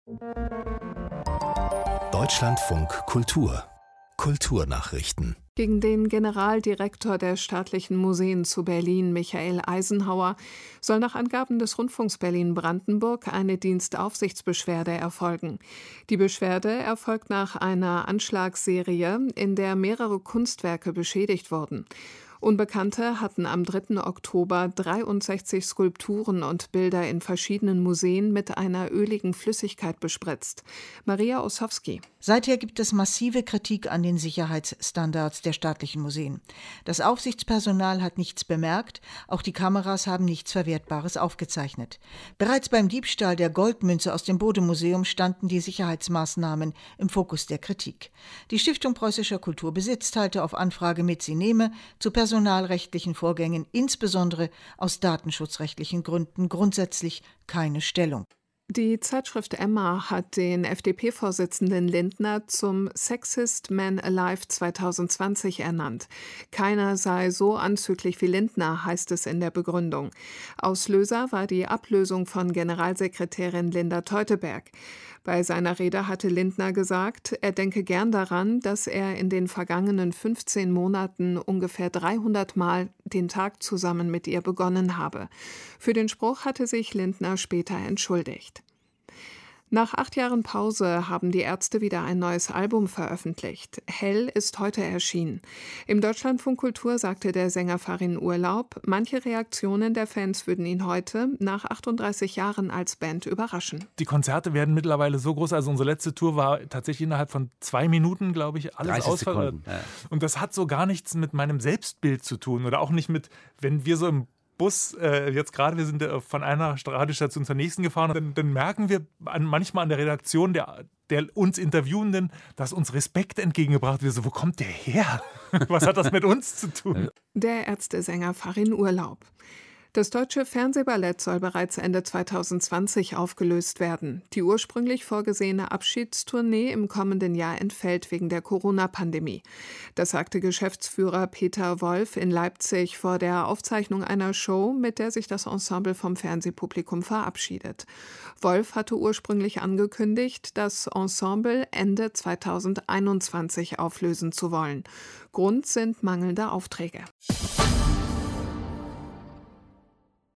Deutschlandfunk Kultur Kulturnachrichten. Gegen den Generaldirektor der Staatlichen Museen zu Berlin, Michael Eisenhauer, soll nach Angaben des Rundfunks Berlin-Brandenburg eine Dienstaufsichtsbeschwerde erfolgen. Die Beschwerde erfolgt nach einer Anschlagsserie, in der mehrere Kunstwerke beschädigt wurden. Unbekannte hatten am 3. Oktober 63 Skulpturen und Bilder in verschiedenen Museen mit einer öligen Flüssigkeit bespritzt. Maria Ossowski. Seither gibt es massive Kritik an den Sicherheitsstandards der staatlichen Museen. Das Aufsichtspersonal hat nichts bemerkt, auch die Kameras haben nichts Verwertbares aufgezeichnet. Bereits beim Diebstahl der Goldmünze aus dem Bode-Museum standen die Sicherheitsmaßnahmen im Fokus der Kritik. Die Stiftung Preußischer Kulturbesitz teilte auf Anfrage mit, sie nehme zu personalrechtlichen Vorgängen, insbesondere aus datenschutzrechtlichen Gründen, grundsätzlich keine Stellung. Die Zeitschrift Emma hat den FDP-Vorsitzenden Lindner zum Sexiest Man Alive 2020 ernannt. Keiner sei so anzüglich wie Lindner, heißt es in der Begründung. Auslöser war die Ablösung von Generalsekretärin Linda Teuteberg. Bei seiner Rede hatte Lindner gesagt, er denke gern daran, dass er in den vergangenen 15 Monaten ungefähr 300 Mal den Tag zusammen mit ihr begonnen habe. Für den Spruch hatte sich Lindner später entschuldigt. Nach 8 Jahren Pause haben die Ärzte wieder ein neues Album veröffentlicht. Hell ist heute erschienen. Im Deutschlandfunk Kultur sagte der Sänger Farin Urlaub, manche Reaktionen der Fans würden ihn heute, nach 38 Jahren als Band, überraschen. Die Konzerte werden mittlerweile so groß, also unsere letzte Tour war tatsächlich innerhalb von 2 Minuten, glaube ich, alles ausverkauft. Ja. Und das hat so gar nichts mit meinem Selbstbild zu tun oder auch nicht mit, wenn wir so im Bus, jetzt gerade, wir sind von einer Radiostation zur nächsten gefahren, und dann merken wir manchmal an der Redaktion der uns Interviewenden, dass uns Respekt entgegengebracht wird. So, wo kommt der her? Was hat das mit uns zu tun? Der Ärztesänger Farin Urlaub. Das Deutsche Fernsehballett soll bereits Ende 2020 aufgelöst werden. Die ursprünglich vorgesehene Abschiedstournee im kommenden Jahr entfällt wegen der Corona-Pandemie. Das sagte Geschäftsführer Peter Wolf in Leipzig vor der Aufzeichnung einer Show, mit der sich das Ensemble vom Fernsehpublikum verabschiedet. Wolf hatte ursprünglich angekündigt, das Ensemble Ende 2021 auflösen zu wollen. Grund sind mangelnde Aufträge.